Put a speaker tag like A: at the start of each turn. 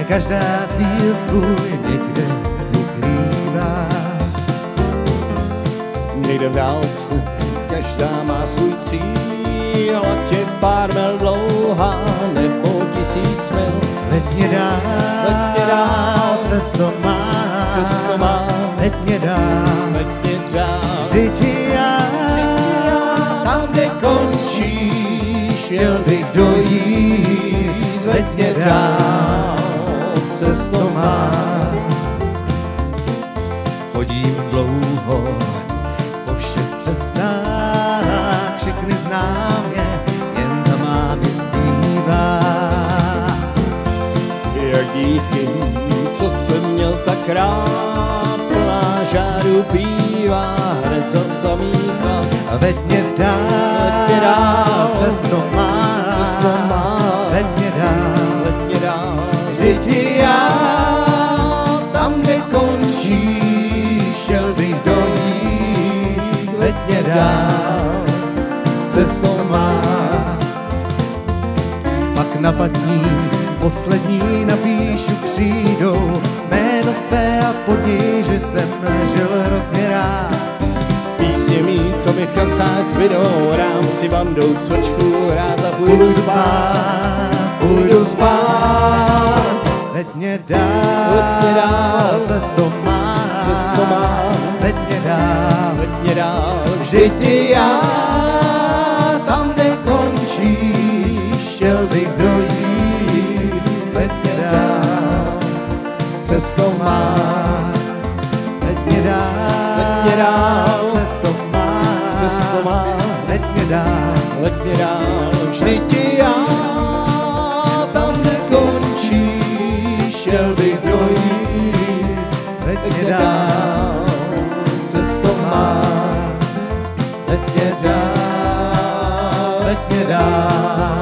A: každá cíl svůj někde ukrývá.
B: Někde v dálce každá má svůj cíl, ať je pár mil dlouhá nebo 1000 mil.
A: Veď mě dál, cesto má, veď mě dál, vždyť já, tam, kde končíš, chtěl bych dojít, veď mě dál, cesto má. Chodím dlouho po všech cestách, všechny znám je, jen ta má mi zbývá.
B: Jak dívky, co jsem měl tak rád, plná žáru bývá hned za samýcha.
A: Veď mě dál, cesto má, veď mě dál, vždyť já, tam, kde končíš, chtěl bych dojít, veď mě dál, cesto má. Pak napadní, poslední napíšu křídou jméno své a pod ní, že jsem žil hrozně rád.
B: Písně mý, co mi v kancách zbydou, rám si bandou cvrčku rád a půjdu spát.
A: Veď mě dál, cesto má, veď mě dál, vždyť já, tam, kde končíš, chtěl bych dojít, veď mě dál, cesto má, veď mě dál, cesto má, veď mě dál, vždyť já, tam, kde končíš, chtěl bych dojít, veď mě dál, cesto má, veď mě dál, veď mě dál.